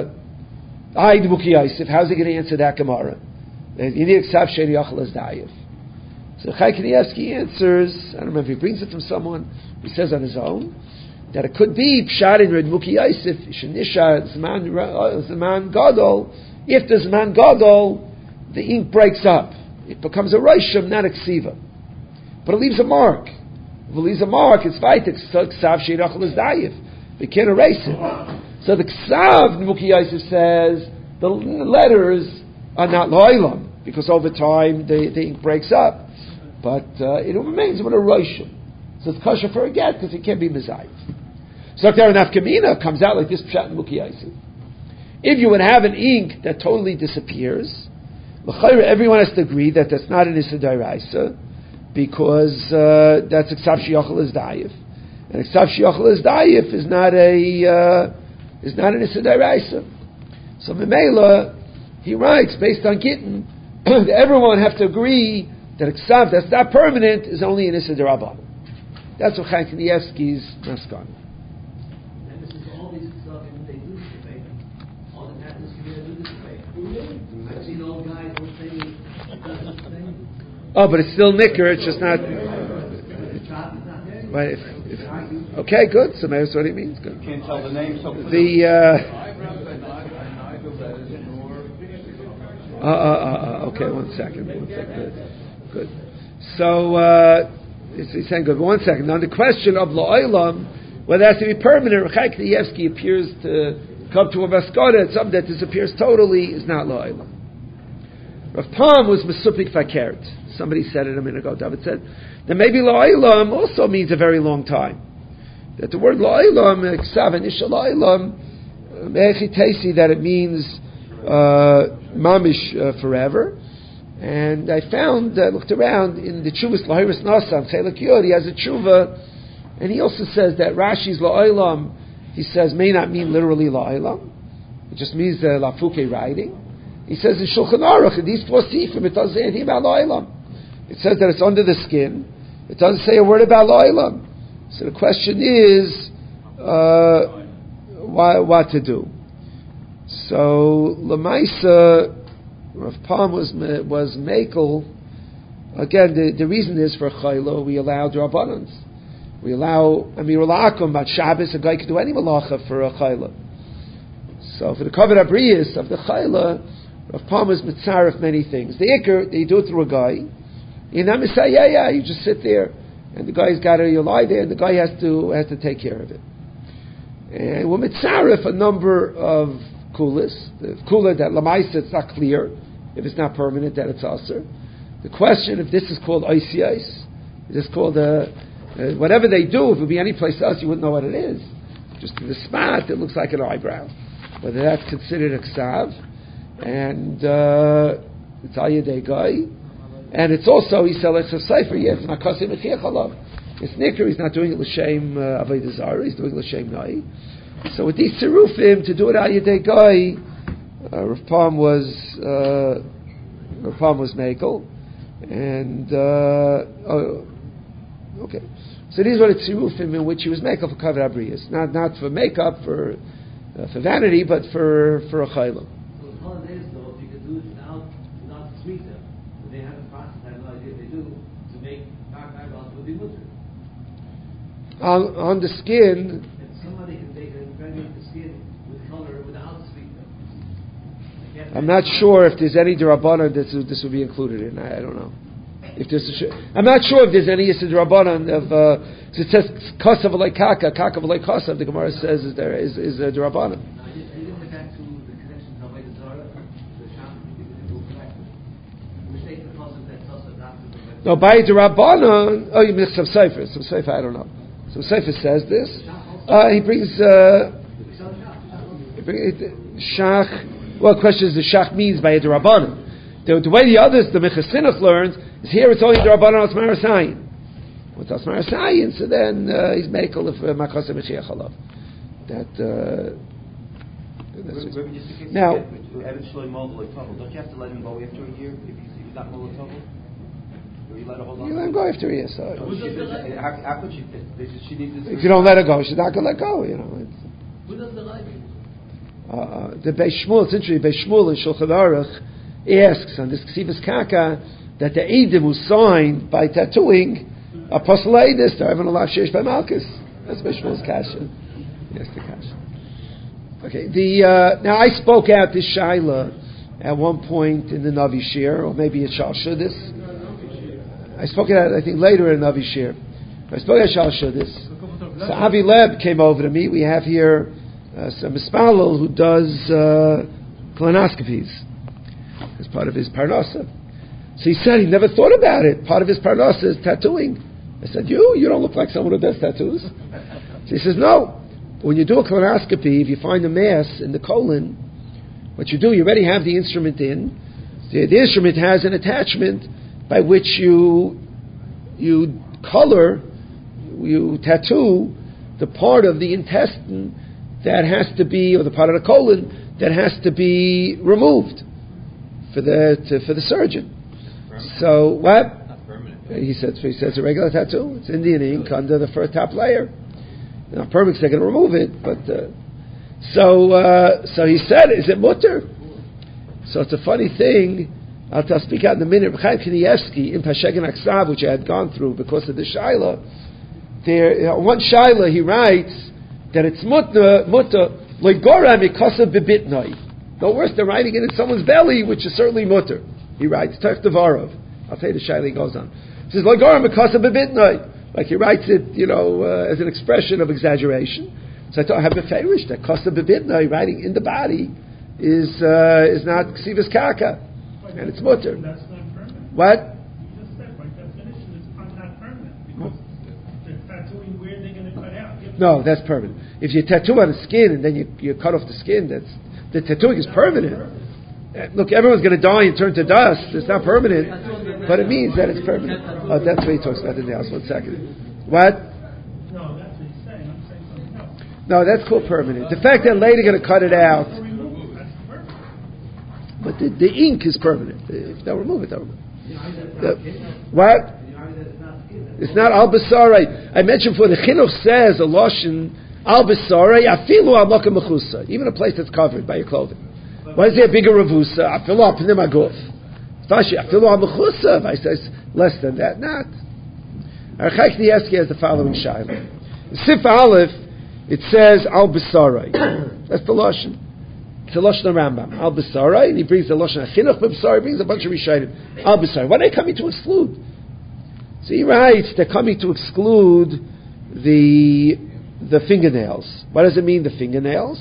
I the Muki Yosef, how's he going to answer that Gemara? You need ksav she'eni yochel izdayif. So Chai Kanievsky answers. I don't remember if he brings it from someone. He says on his own that it could be pshat in Red Muki Yosef shenisha zman zman gadol. If the zman gadol, the ink breaks up, it becomes a reishim, not a ksiva, but it leaves a mark. If it leaves a mark, it's vaytik ksav sheirachol izdayif. They can't erase it. So the ksav Muki Yosef says the letters are not lo'ilam because over time the, the ink breaks up, but uh, it remains with a reishim. So it's kosher for a get because it can't be mezayif. So there an afkamina comes out like this pshat in Muki Yosef. If you would have an ink that totally disappears, everyone has to agree that that's not an issa d'oraisa because uh, that's a ksav she'yochel izdayif, and a ksav she'yochel izdayif is not a uh, is not an issa d'oraisa. So Memela he writes based on Gittin, everyone have to agree that a ksav that's not permanent is only an issa d'rabbanan. That's what Chaim Kanievsky's maskan. And this is all these stuff they do this debate. All the patents do this debate. I've seen old guys who say it does this thing. Oh, but it's still nicker. It's just not. But if, if, okay, good. So maybe that's what he means. Good. You can't tell the name. So the. Uh, uh, uh, uh, okay, one second. One second. Good. Good. So. Uh, He's saying good. But one second. Now the question of la'olam, whether it has to be permanent, Chai Kanievsky appears to come to a maskara, something that disappears totally is not la'olam. Rav Pam was mesupik fakert. Somebody said it a minute ago. David said that maybe la'olam also means a very long time. That the word la'olam, ksav initial la'olam, mechitesi, that it means uh, mamish uh, forever. And I found, uh, looked around in the Chuvas Lahiris Nasam, Chelek Yod, he has a Chuva, and he also says that Rashi's La'olam, he says, may not mean literally La'olam, it just means the Lafuke writing. He says in Shulchan Aruch, in these four Sifrim, it doesn't say anything about La'olam. It says that it's under the skin, it doesn't say a word about La'olam. So the question is, uh, why, what to do? So, Lamaisa, Rav Pam was was mekel. Again, the, the reason is for chaylo we allow drabanans. We allow I mean relakum about Shabbos a guy could do any malacha for a chaylo. So for the kavod abriyos of the chayla, Rav Pam was mitzaref many things. The ikr they do it through a guy. You know, say yeah yeah you just sit there and the guy's got to you lie there and the guy has to has to take care of it. And we're mitzaref a number of kulas. The kula that lamaisa it's not clear. If it's not permanent, then it's aser. The question if this is called icy ice, is this called a, uh, whatever they do, if it would be any place else, you wouldn't know what it is. Just in the spot, it looks like an eyebrow. Whether that's considered a ksav, and uh, it's ayadei guy, and it's also he sells a cipher. Yes, it's not kasim mechiachalav. It's nicker. He's not doing it l'shem uh, avodah zarah. He's doing it l'shem nai. So with these tzirufim to do it ayadei guy. Uh, Rav Pam was uh, Rav Pam was mekel, and uh, oh, okay. So these were the tzirufim in which he was mekel for kavod abriyos, not not for makeup, for uh, for vanity, but for for a chayla. So the holidays, though, if you could do it without without sweeter, they have a process. I have no idea if they do to make on, on the skin. And somebody can take and impregnate the skin with color without sweetener. I'm not sure if there's any D'Rabbanan that this, this will be included in. I, I don't know. If there's a, I'm not sure if there's any Yisra D'Rabbanan of, uh, it says Kosav Alei Kaka, Kaka Alei Kosav, the Gemara says is there is, is a D'Rabbanan. Now, you didn't get back to the connections of the Zara, the Sham, because it will connect. We take the cost of that cost of that. No, by D'Rabbanan, oh, you missed some Sefer. Some Sefer, I don't know. Some Sefer says this. Uh, he brings, uh, he brings Shach, well, the question is the Shach means by a D'Rabbanan. The, the way the others, the Mechasinach learns, is here it's only D'Rabbanan Asmar Sayin. What's Asmar Sayin? So then uh, he's Mekel of Makasa Mechiach Halav. That, uh, now, don't you have to let him go after a year if he's, if he's not Mola Tobel? Or you let her hold on? You let him go after a year, so. How, how could she? She needs this. If you don't let her go, she's not going to let go, you know. It's, Who does the like? uh, the Beis Shmuel, it's interesting, Beis Shmuel in Shulchan Aruch asks on this Ksivas Kaka that the Eidim who signed by tattooing Apostle Eidis, they're having a lot of Sheish by Malchus. That's Beis Shmuel's Kasha. Yes, the Kasha. Okay, the, uh, now I spoke out this Shaila at one point in the Navi Shir, or maybe at Shal Shudis. I spoke it out, I think, later in Navi Shir. I spoke at Shal Shudis. So Avi Leb came over to me. We have here uh, some Mispalel who does uh, colonoscopies as part of his Parnasa. So he said he never thought about it. Part of his Parnasa is tattooing. I said, you? You don't look like someone who does tattoos. So he says, no. When you do a colonoscopy, if you find a mass in the colon, what you do, you already have the instrument in. The, the instrument has an attachment by which you you color, you tattoo the part of the intestine that has to be, or the part of the colon that has to be removed for the to, for the surgeon. So what? He says he says a regular tattoo. It's Indian ink under the first top layer. Now, permits they're going to remove it, but uh, so uh, so he said, "Is it mutter?" So it's a funny thing. I'll, I'll speak out in a minute. Chaim Kanievsky in Pashekin Aksav, which I had gone through because of the shaila. There, you know, one shaila he writes that it's mutter mutter legora mikosav bebitnoi. No worse, they're writing it in someone's belly, which is certainly mutter. He writes Tech Devarov. I'll tell you the shaila he goes on. He says legora mikosav bebitnoi. Like he writes it, you know, uh, as an expression of exaggeration. So I thought I have a farish that kosa bebitnoi, writing in the body, is uh, is not ksivas kaka, and it's mutter. That's not permanent. What? You just said by definition it's not permanent because they're tattooing where they're going to cut out. No, that's permanent. If you tattoo on the skin and then you, you cut off the skin, that's the tattooing is permanent. Uh, look, everyone's going to die and turn to dust. It's not permanent, but it means that it's permanent. Oh, that's what he talks about in the house. One second. What? No, that's what he's saying. I'm saying something else. No, that's called permanent. The fact that later going to cut it out, Remove it. That's permanent. but the, the ink is permanent. If they'll remove it, they'll remove it. The, what? It's not al basari. I mentioned before the chinuch says a lashon al basari afilu al makam mechusa, even a place that's covered by your clothing. Why is there a bigger revusa? Afilu al pnim aguf. Afilu al mechusa. If I say less than that, not. Archaik Nievsky has the following shaila. In Sif Aleph, it says al basari. That's the lashon. It's a lashon Rambam al basari, and he brings the lashon chinuch b'basari. Brings a bunch of rishonim al basari. What are they coming to exclude? So he writes, they're coming to exclude the the fingernails. What does it mean, the fingernails?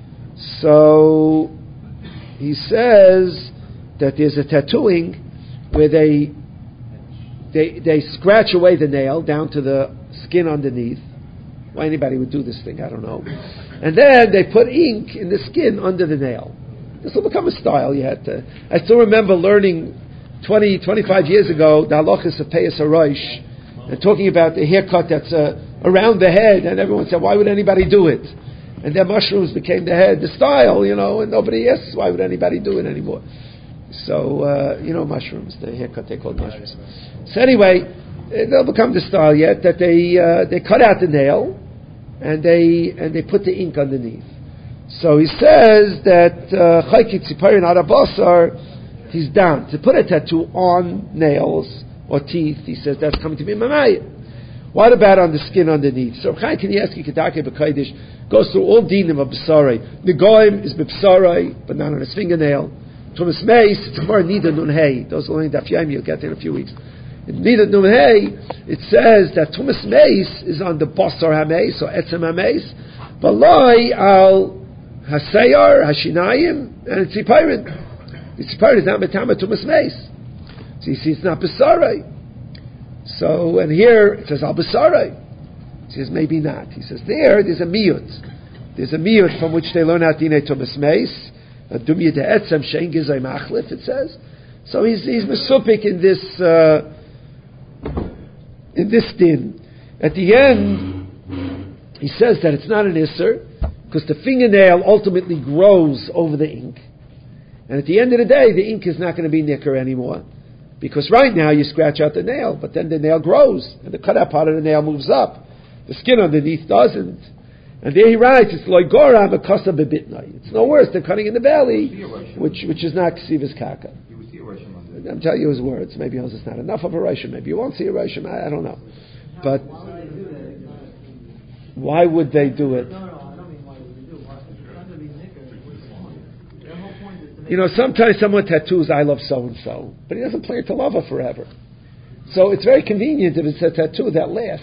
So he says that there's a tattooing where they they they scratch away the nail down to the skin underneath. Why anybody would do this thing, I don't know. And then they put ink in the skin under the nail. This will become a style. You had to. I still remember learning twenty, twenty-five years ago, the halachas of Peyas HaRosh, and talking about the haircut that's uh, around the head, and everyone said, why would anybody do it? And then mushrooms became the head, the style, you know, and nobody asks, why would anybody do it anymore? So, uh, you know, mushrooms, the haircut they called mushrooms. So anyway, they'll become the style yet, that they uh, they cut out the nail, and they and they put the ink underneath. So he says that, Chaykit Tziparin Arabasar, he's down to put a tattoo on nails or teeth. He says that's coming to be mamayit. What about on the skin underneath? So Chaim Kanievsky Kedake B'Kodesh goes through all dinim of B'sarai. Negoim is B'Sarai, but not on his fingernail. Tumas Meis, it's more Nida Nun Hey. Those are only Daf Yomi, you'll get there in a few weeks. In Nida Nun Hey, it says that Tumas Meis is on the Basar HaMeis, or Etzem HaMeis, Balai al Hasayar, Hashinayim, and it's Tzipayrin. The Tzipayrin is not Metama Tumas Meis. So you see, it's not B'Sarai. So, and here it says Al B'Sarai. He says maybe not. He says there, there's a miyut. There's a miyut from which they learn out Dinei Tumas Meis. Dumya de Etzem Shein Gizay Machlif, it says. So he's he's mesupik in this uh, in this din. At the end, he says that it's not an isser because the fingernail ultimately grows over the ink, and at the end of the day, the ink is not going to be nicker anymore because right now you scratch out the nail, but then the nail grows and the cutout part of the nail moves up. The skin underneath doesn't. And there he writes, it's like Goram Akasa Bebitnai. It's no worse than cutting in the belly, which which is not Ksivas Kaka. I'm telling you his words. Maybe it's not enough of a Rishon. Maybe you won't see a Rishon. I, I don't know. But why would they do it? You know, sometimes someone tattoos, I love so-and-so, but he doesn't plan to love her forever. So it's very convenient if it's a tattoo that lasts.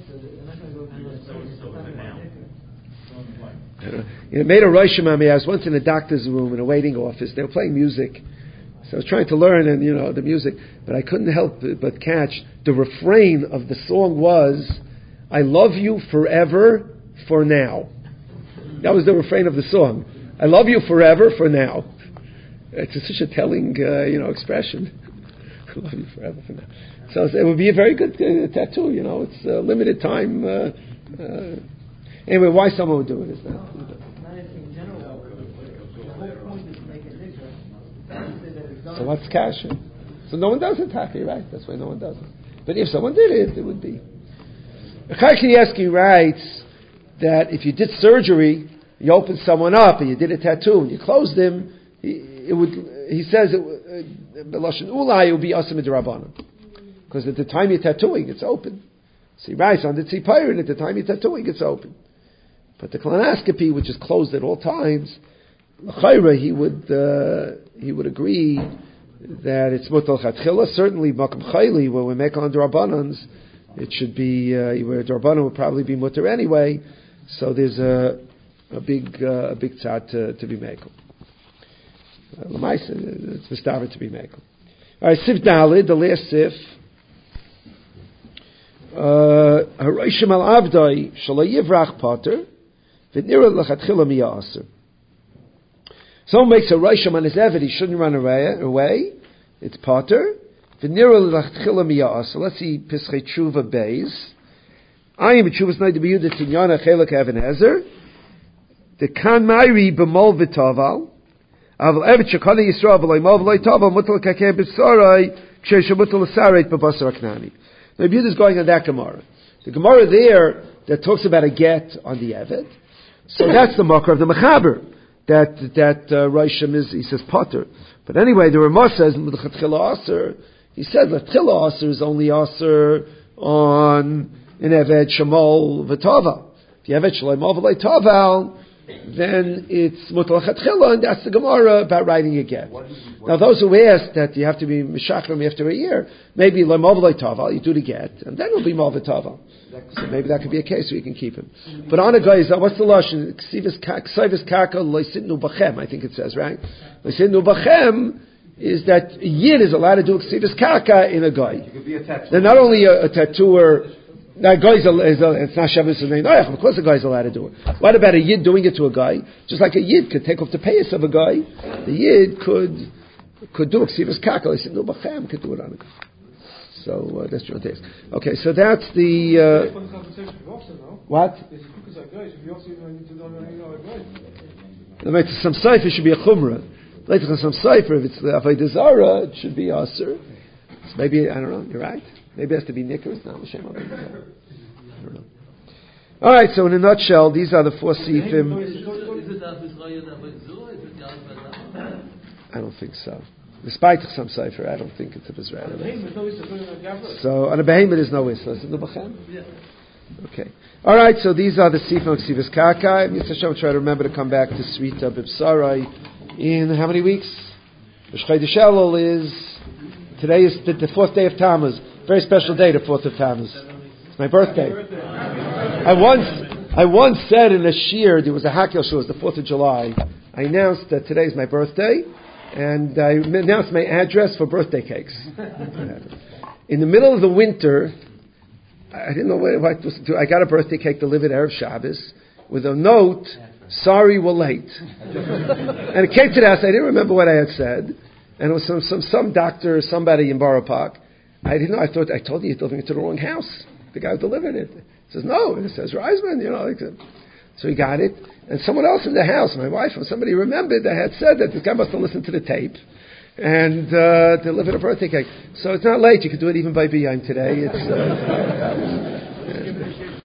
You know, made a Rosh Hashanah. I was once in a doctor's room in a waiting office. They were playing music, so I was trying to learn, and you know the music, but I couldn't help but catch the refrain of the song was, "I love you forever for now." That was the refrain of the song. I love you forever for now. It's a, such a telling, uh, you know, expression. I love you forever for now. So it would be a very good uh, tattoo. You know, it's a limited time. Uh, uh, Anyway, why someone would do it is that. Not in general. The whole point is to make it nicker. So what's cash? So no one does it, Taki, right? That's why no one does it. But if someone did it, it would be. Chaim Kanievsky writes that if you did surgery, you opened someone up and you did a tattoo and you closed him, he, it would. He says it Beloshen Ulai would be Asim D'Rabbanan, because at the time you're tattooing, it's open. So he writes on the Tzipayrin, at the time you're tattooing, it's open. But the colonoscopy, which is closed at all times, l'chayra, he would uh, he would agree that it's mutal chatchila. Certainly, makam chayli, when we make on D'Rabbanans, it should be uh, where D'Rabbanan would probably be mutter anyway. So there's a a big uh, a big tzad to, to be makel. L'maisa, it's mistaver to be makel. All right, Sif Dalid, the last Sif. Haroshim al Avdai Shalay Yivrach Potter V'nira L'chatchila Miya Aser. Someone makes a Roshim on his Eved, he shouldn't run away. away. It's Potter V'nira L'chatchila Miya Aser. Let's see Pischei Tshuva Beis. I am Tshuvas Nai D'Biyuda Tinyana Chelak Even Ezer. The Kan Mairi B'mol V'Taval Aval Evet Shekani Yisrael V'lay Mol V'lay Taval Mutal Kakem B'Sarai Kshesh Mutal Saret B'Basar Aknani. The Rebbe is going on that Gemara. The Gemara there that talks about a get on the Eved. So that's the marker of the Mechaber. That that uh, Roshim is, he says Potter. But anyway, the Ramah says L'chatchila Aser. He said L'chatchila Aser is only Aser on an Eved Shemol V'Taval. If you Eved Shemol V'Lay Taval, then it's Mutal Chatchila, and that's the Gemara about writing a get. Now, those who ask that you have to be Meshachrim after a year, maybe L'Movlei Taval, you do the get, and then it'll be Movlei Taval. So maybe that could be a case where you can keep him. But on a guy, what's the lashon? Ksivas Karka Loisitnu Bachem, I think it says, right? Loisitnu Bachem is that a Yid is allowed to do Ksivas Karka in a guy. They're not only a, a tattooer. Now, a guy is a, is a, it's not Shabbos and Noach. Of course, a guy is allowed to do it. What about a Yid doing it to a guy? Just like a Yid could take off the payas of a guy, the Yid could could do Ksivas Karka. He said, no, Bachem could do it on a guy. So uh, that's your taste. Okay, so that's the uh, what? Some cipher should be a chumrah. Later, some cipher, if it's the Avodah Zarah, it should be aser. So maybe I don't know. You're right. Maybe it has to be nickers. No, I don't know. All right. So in a nutshell, these are the four sifim. I don't think so. Despite some cipher, I don't think it's a Bizrael. So on a behemoth there's no isla. So the Bachem? Yeah. Okay. All right. So these are the Sifim of Ksivas Kakai. Mister Hashem, try to remember to come back to Srita Bibsarai in how many weeks? B'Shchai Deshelol is today is the, the fourth day of Tammuz. Very special day, the fourth of Tammuz. It's my birthday. I once I once said in a shir, there was a Hakel show, it was the fourth of July. I announced that today is my birthday, and I announced my address for birthday cakes. In the middle of the winter, I didn't know what, what to do. I got a birthday cake delivered Erev Shabbos with a note, sorry, we're late. And it came to the house, I didn't remember what I had said, and it was some, some, some doctor, somebody in Borough Park. I didn't know, I thought, I told you you're delivering it to the wrong house. The guy who delivered it. He says, no, and it says Reisman, you know. Like that. So he got it, and someone else in the house, my wife or somebody remembered that had said that this guy must have listened to the tape and uh, delivered a birthday cake. So it's not late. You can do it even by B'yayim today. It's uh,